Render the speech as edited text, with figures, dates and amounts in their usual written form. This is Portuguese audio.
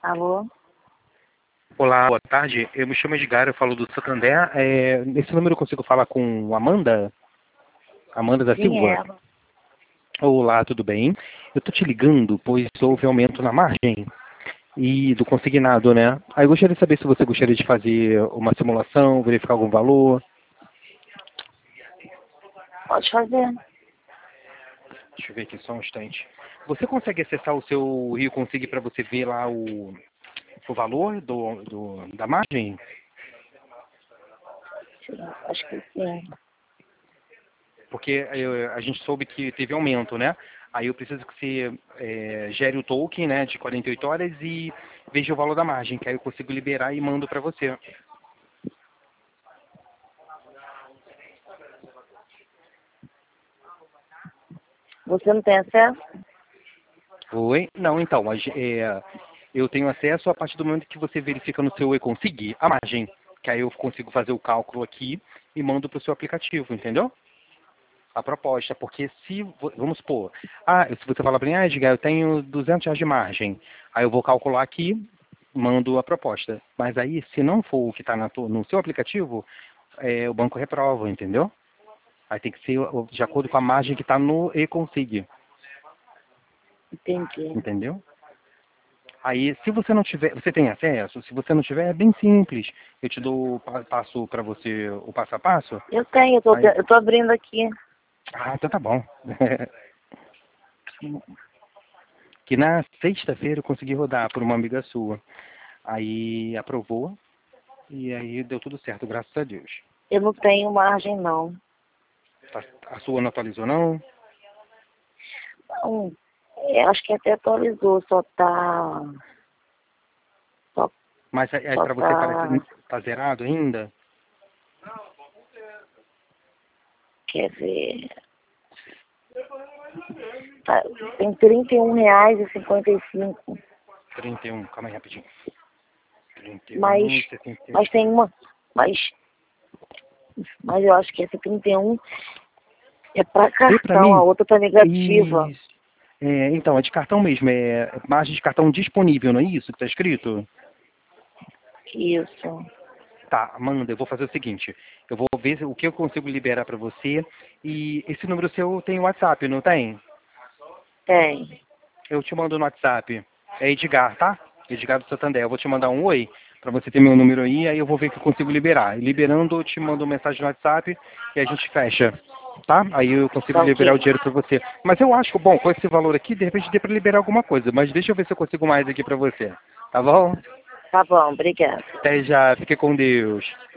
Alô? Olá, boa tarde. Eu me chamo Edgar, eu falo do Santander. Nesse número eu consigo falar com Amanda? Amanda da Sim, é Silva? ela. Olá, tudo bem? Eu tô te ligando, pois houve aumento na margem e do consignado, né? Aí eu gostaria de saber se você gostaria de fazer uma simulação, verificar algum valor. Pode fazer. Deixa eu ver aqui só um instante. Você consegue acessar o seu Rio Consig para você ver lá o valor da margem? Acho que sim. Porque a gente soube que teve aumento, né? Aí eu preciso que você gere o token, né, de 48 horas e veja o valor da margem, que aí eu consigo liberar e mando para você. Você não tem acesso? Oi? Não, então, eu tenho acesso a partir do momento que você verifica no seu e-consig a margem, que aí eu consigo fazer o cálculo aqui e mando para o seu aplicativo, entendeu? A proposta, porque se, vamos supor, se você falar para mim, Edgar, eu tenho R$ 200 de margem, aí eu vou calcular aqui, mando a proposta. Mas aí, se não for o que está no seu aplicativo, o banco reprova, entendeu? Aí tem que ser de acordo com a margem que está no e-consig, Entendi. entendeu? Aí, se você não tiver, você tem acesso? Se você não tiver, é bem simples. Eu te dou, passo para você o passo a passo. Eu tenho, Aí, eu tô abrindo aqui. então tá bom. Que na sexta-feira eu consegui rodar por uma amiga sua. Aí aprovou e aí deu tudo certo, graças a Deus. Eu não tenho margem, não. A sua não atualizou, não? Não, acho que até atualizou, só tá... Só, Mas aí só para você parece tá... tá zerado ainda? Quer ver... Tá, tem R$ 31,55. 31, calma aí rapidinho. Mas, 31, 71. mas tem uma... Mas eu acho que esse 31 é para Vê pra cartão, a mim? outra tá negativa. Isso. Então, é de cartão mesmo, é margem de cartão disponível, não é isso que está escrito? Isso. Tá, Amanda, eu vou fazer o seguinte, eu vou ver o que eu consigo liberar para você e esse número seu tem WhatsApp, não tem? Tem. Eu te mando no WhatsApp. É Edgar, tá? Edgar do Santander. Eu vou te mandar um oi para você ter meu número aí, aí eu vou ver que eu consigo liberar. E liberando, eu te mando uma mensagem no WhatsApp e a gente fecha, tá? Aí eu consigo Tá liberar o ok. dinheiro para você. Mas eu acho que, bom, com esse valor aqui, de repente dê para liberar alguma coisa. Mas deixa eu ver se eu consigo mais aqui para você. Tá bom? Tá bom, obrigada. Até já. Fique com Deus.